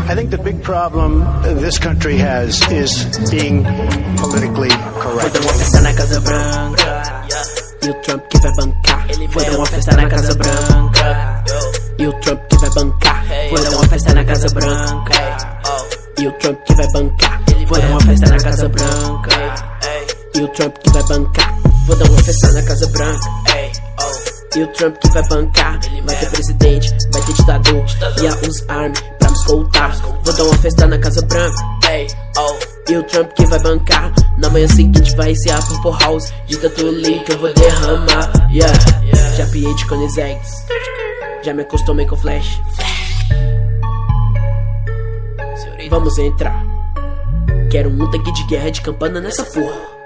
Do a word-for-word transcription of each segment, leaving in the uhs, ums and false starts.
I think the big problem this country has is being politically correct. Vou dar uma festa na Casa Branca e o Trump que vai bancar. Vou dar uma festa na Casa Branca e o Trump que vai bancar. Vou dar uma festa na Casa Branca e o Trump que vai bancar. Vou dar uma festa na Casa Branca e o Trump que vai bancar. Vou dar uma festa na Casa Branca e o Trump que vai bancar. Vai ter presidente, vai ter ditador e a os army pra me escoltar. Vou dar uma festa na Casa Branca e o Trump que vai bancar. Na manhã seguinte vai ser a Purple House de tanto lean que eu vou derramar. Yeah, já piei de Koenigseggs, já me acostumei com Flash. Vamos entrar. Quero um tanque de guerra de campana nessa porra.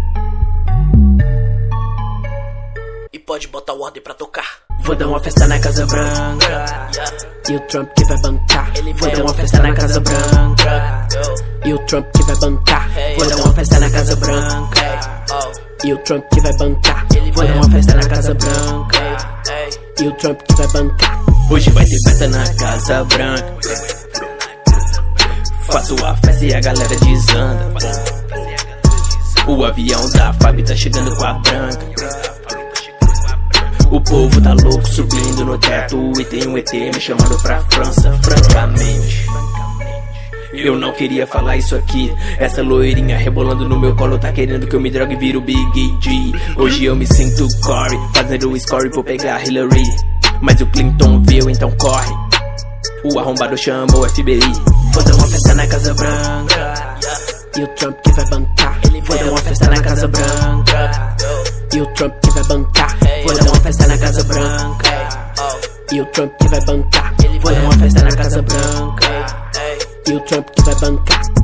E pode botar o ordem pra tocar. Vou dar uma festa na Casa Branca e o Trump que vai bancar. Vou dar uma festa na Casa Branca e o Trump que vai bancar. Vou dar uma festa na Casa Branca e o Trump que vai bancar. Vou dar uma festa na Casa Branca e o Trump que vai bancar. Hoje vai ter festa na Casa Branca. Faço a festa e a galera desanda. O avião da F A B tá chegando com a branca. O povo tá louco subindo no teto e tem um E T me chamando pra França. Francamente, eu não queria falar isso aqui. Essa loirinha rebolando no meu colo tá querendo que eu me drogue e vire o Big G. Hoje eu me sinto Corey, fazendo o score pra pegar Hillary. Mas o Clinton viu, então corre. O arrombado chamou o F B I. Vou dar uma festa na Casa Branca e o Trump que vai bancar. Vou dar uma festa na Casa Branca e o Trump que vai bancar. Vou dar uma festa na Casa Branca e o Trump que vai bancar. Vou dar uma festa na Casa Branca e o Trump que vai bancar.